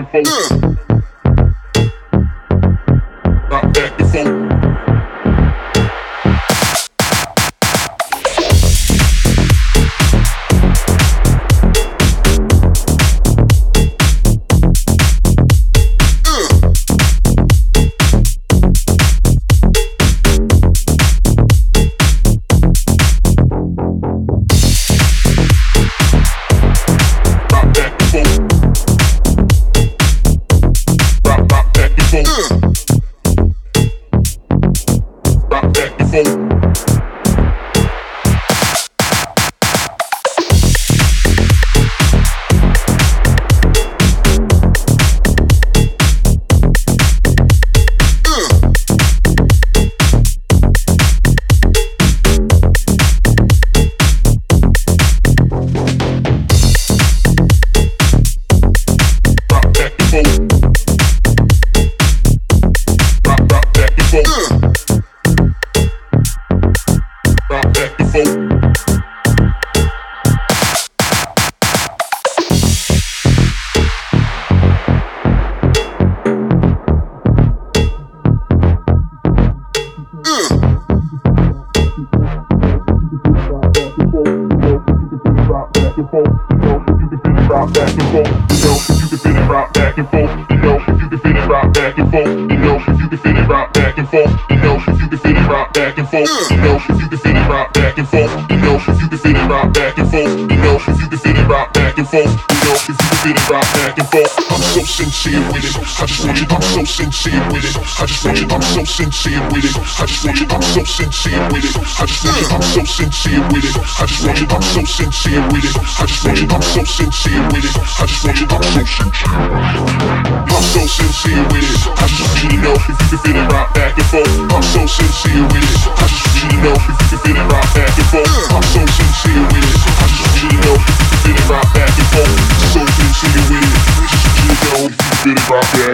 Sincere with it. I just want you. I'm so sincere with it. I just want you. I'm so sincere with it. I just want you. I'm so sincere with it. I just want you. I'm so sincere with it. I just want you. I'm so sincere with it. I just want you. I'm so sincere with it. I just want you. I'm so sincere with it. I just want you to know if you can feel it right back and forth. I'm so sincere with it. I just want you to know if you can feel it right back and forth. I'm so sincere with it. I just want you to know if you can feel it right back and forth. So sincere with it. Just want you to know if you can feel it right back.